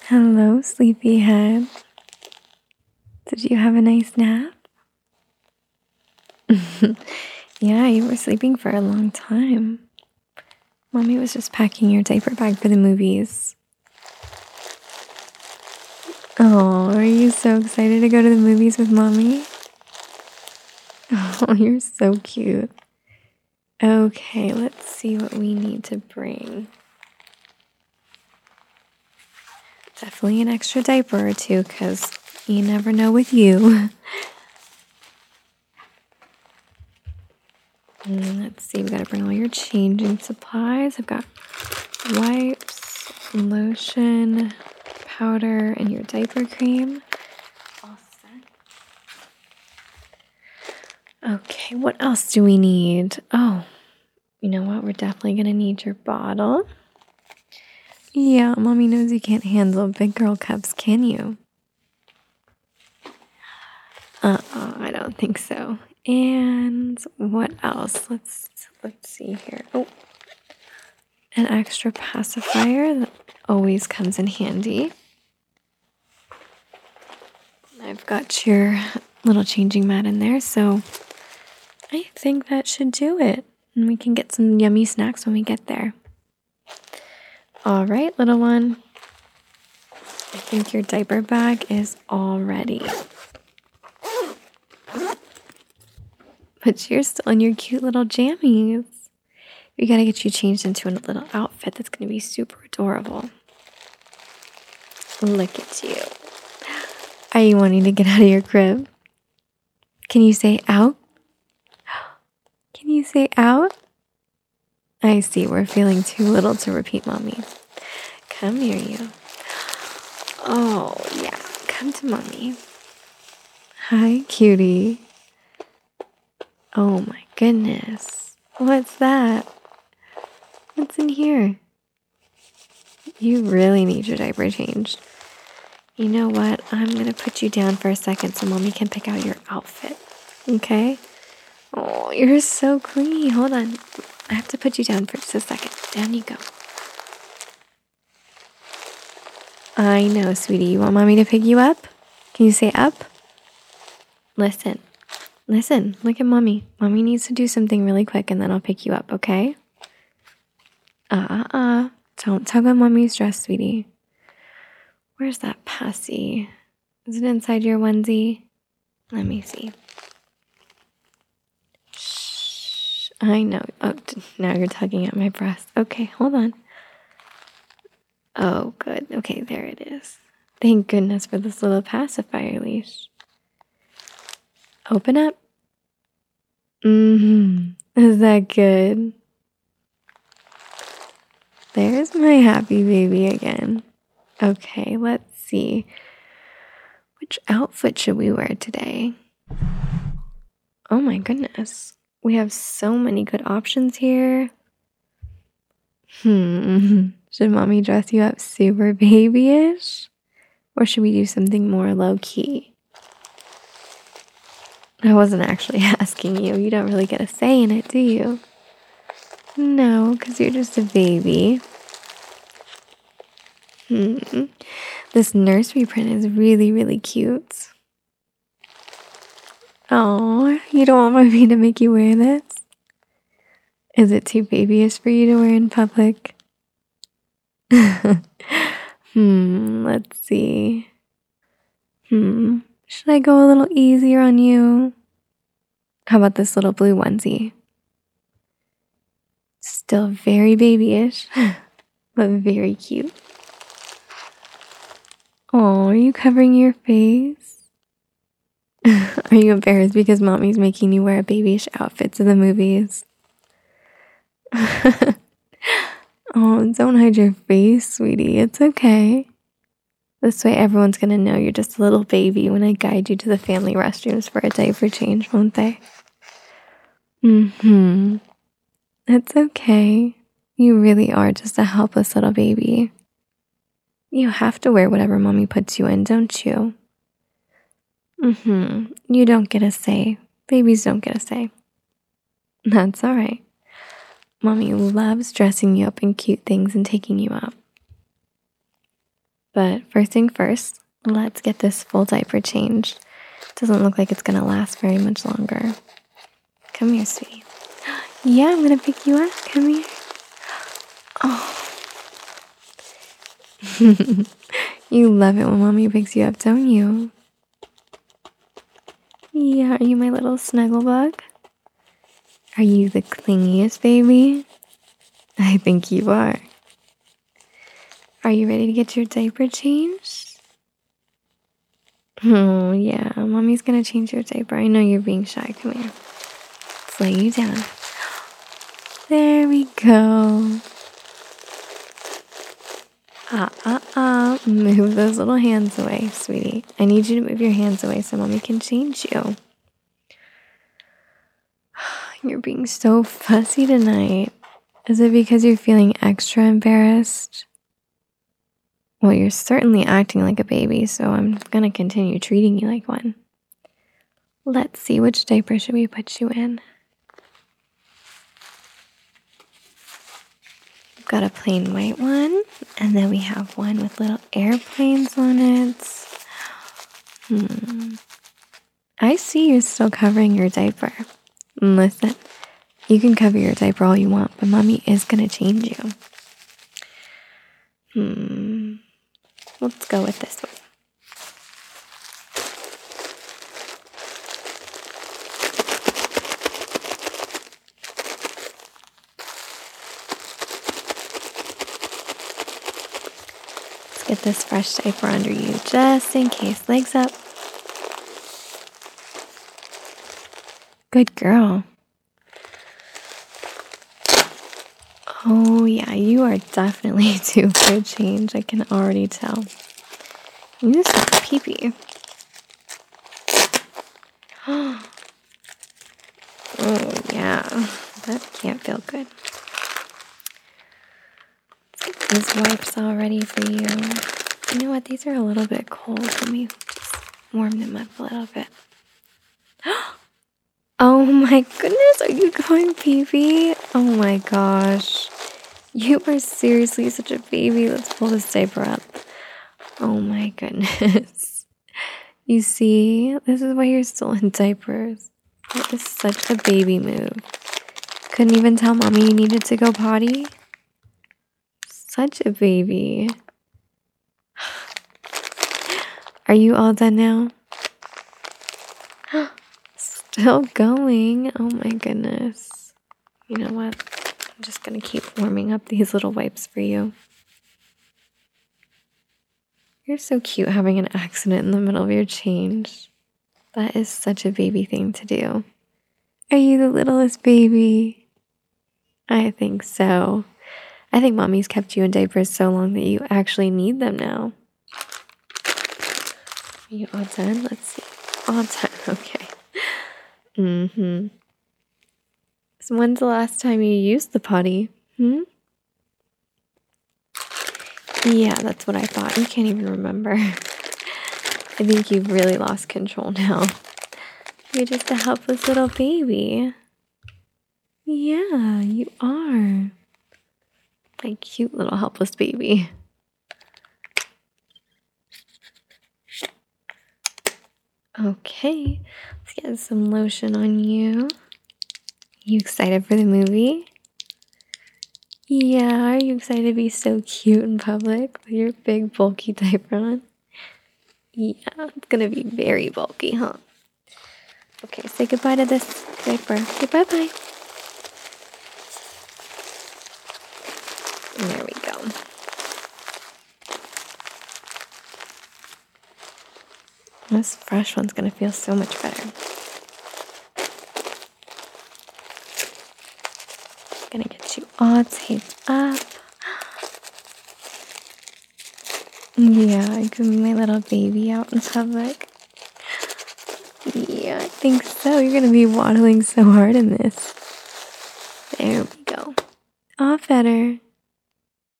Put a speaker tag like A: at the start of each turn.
A: Hello, sleepyhead. Did you have a nice nap? Yeah, you were sleeping for a long time. Mommy was just packing your diaper bag for the movies. Oh, are you so excited to go to the movies with Mommy? Oh, you're so cute. Okay, let's see what we need to bring. Definitely an extra diaper or two, because you never know with you. Let's see, we gotta bring all your changing supplies. I've got wipes, lotion, powder, and your diaper cream. All set. Okay, what else do we need? Oh, you know what? We're definitely gonna need your bottle. Yeah, Mommy knows you can't handle big girl cups, can you? I don't think so. And what else? Let's see here. Oh, an extra pacifier that always comes in handy. I've got your little changing mat in there, so I think that should do it. And we can get some yummy snacks when we get there. All right, little one. I think your diaper bag is all ready. But you're still in your cute little jammies. We gotta get you changed into a little outfit that's gonna be super adorable. Look at you. Are you wanting to get out of your crib? Can you say out? Can you say out? I see, we're feeling too little to repeat, Mommy. Come here, you. Oh, yeah, come to Mommy. Hi, cutie. Oh my goodness. What's that? What's in here? You really need your diaper changed. You know what? I'm going to put you down for a second so Mommy can pick out your outfit. Okay? Oh, you're so clingy. Hold on. I have to put you down for just a second. Down you go. I know, sweetie. You want Mommy to pick you up? Can you say up? Listen. Listen. Look at Mommy. Mommy needs to do something really quick and then I'll pick you up, okay? Don't tug on Mommy's dress, sweetie. Where's that passy? Is it inside your onesie? Let me see. Shh. I know. Oh, now you're tugging at my breast. Okay, hold on. Oh, good. Okay, there it is. Thank goodness for this little pacifier leash. Open up. Is that good? There's my happy baby again. Okay, let's see. Which outfit should we wear today? Oh my goodness. We have so many good options here. Should Mommy dress you up super babyish? Or should we do something more low-key? I wasn't actually asking you. You don't really get a say in it, do you? No, because you're just a baby. This nursery print is really, really cute. Oh, you don't want me to make you wear this? Is it too babyish for you to wear in public? Let's see. Should I go a little easier on you? How about this little blue onesie? Still very babyish, but very cute. Oh, are you covering your face? Are you embarrassed because Mommy's making you wear babyish outfits to the movies? Oh, don't hide your face, sweetie. It's okay. This way everyone's gonna know you're just a little baby when I guide you to the family restrooms for a diaper change, won't they? It's okay. You really are just a helpless little baby. You have to wear whatever Mommy puts you in, don't you? You don't get a say. Babies don't get a say. That's all right. Mommy loves dressing you up in cute things and taking you out. But first thing first, let's get this full diaper changed. Doesn't look like it's gonna last very much longer. Come here, sweetie. Yeah, I'm gonna pick you up. Come here. Oh. You love it when mommy picks you up, don't you? Yeah, are you my little snuggle bug? Are you the clingiest baby? I think you are. Are you ready to get your diaper changed? Oh, yeah, mommy's gonna change your diaper. I know you're being shy. Come here. Let's lay you down. There we go. Move those little hands away, sweetie. I need you to move your hands away so mommy can change you. You're being so fussy tonight. Is it because you're feeling extra embarrassed? Well, you're certainly acting like a baby, so I'm gonna continue treating you like one. Let's see, which diaper should we put you in? We've got a plain white one, and then we have one with little airplanes on it. I see you're still covering your diaper. Listen, you can cover your diaper all you want, but mommy is gonna change you. Let's go with this one. Let's get this fresh diaper under you just in case. Legs up. Good girl. Oh yeah, you are definitely due for a change. I can already tell. You just have a pee-pee. Oh yeah, that can't feel good. Let's get these wipes all ready for you. You know what? These are a little bit cold. Let me just warm them up a little bit. Oh my goodness, are you going pee-pee? Oh my gosh. You are seriously such a baby. Let's pull this diaper up. Oh my goodness. You see, this is why you're still in diapers. That is such a baby move. Couldn't even tell mommy you needed to go potty? Such a baby. Are you all done now? Still going. Oh my goodness. You know what? I'm just gonna keep warming up these little wipes for you. You're so cute having an accident in the middle of your change. That is such a baby thing to do. Are you the littlest baby? I think so. I think mommy's kept you in diapers so long that you actually need them now. Are you all done? Let's see. All done. Okay. So when's the last time you used the potty? Yeah, that's what I thought. You can't even remember. I think you've really lost control now. You're just a helpless little baby. Yeah, you are. My cute little helpless baby. Okay, let's get some lotion on you. You excited for the movie? Yeah, are you excited to be so cute in public with your big bulky diaper on? Yeah, it's gonna be very bulky, huh? Okay, say goodbye to this diaper. Okay, bye-bye. There we go. This fresh one's gonna feel so much better. Gonna get you all taped up. Yeah, I can be my little baby out in public. Yeah, I think so. You're gonna be waddling so hard in this. There we go. All better.